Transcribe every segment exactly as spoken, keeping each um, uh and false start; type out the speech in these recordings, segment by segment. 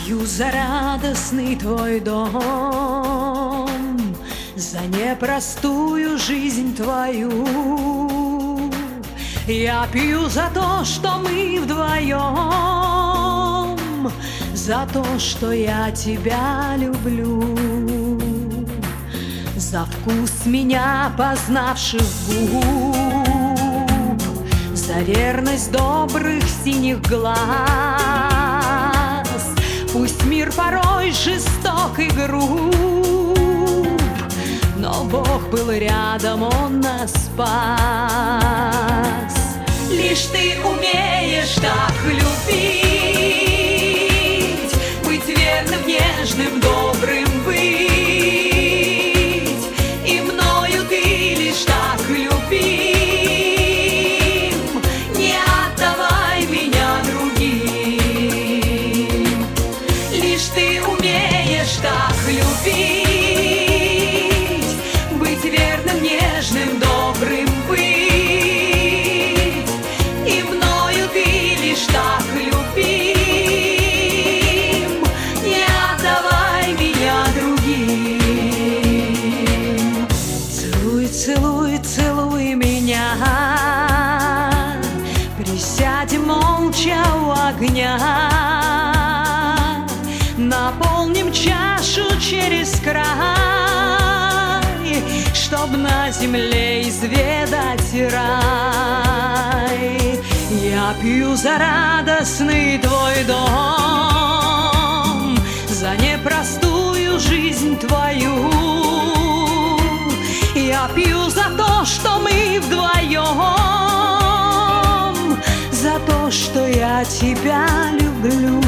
Пью за радостный твой дом, за непростую жизнь твою. Я пью за то, что мы вдвоем, за то, что я тебя люблю, за вкус меня познавших губ, за верность добрых синих глаз. Пусть мир порой жесток и груб, но Бог был рядом, Он нас спас. Лишь ты умеешь так любить, быть верным, нежным, добрым быть, и мною ты лишь так любим. Не отдавай меня другим. Лишь ты умеешь так любить, быть верным, нежным, добрым быть, и мною ты лишь так любим. Не отдавай меня другим. Целуй, целуй, целуй меня, присядем молча у огня, наполним чашу через край, чтоб на земле изведать рай. Я пью за радостный твой дом, за непростую жизнь твою. Я пью за то, что мы вдвоем, за то, что я тебя люблю.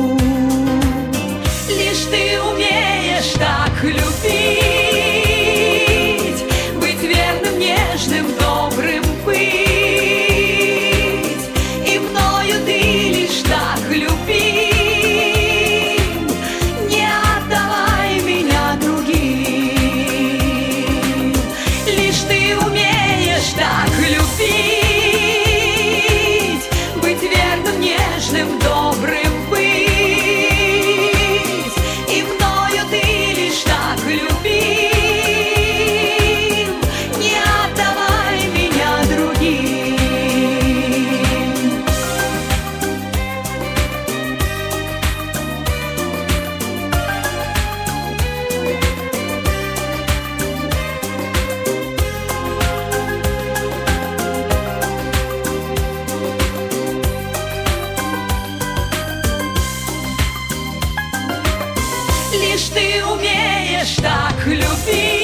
Лишь ты умеешь так любить, быть верным, нежным, добрым быть, и мною ты лишь так любим. Не отдавай меня другим. Лишь ты умеешь так любить, быть верным, нежным, добрым быть, лишь ты умеешь так любить.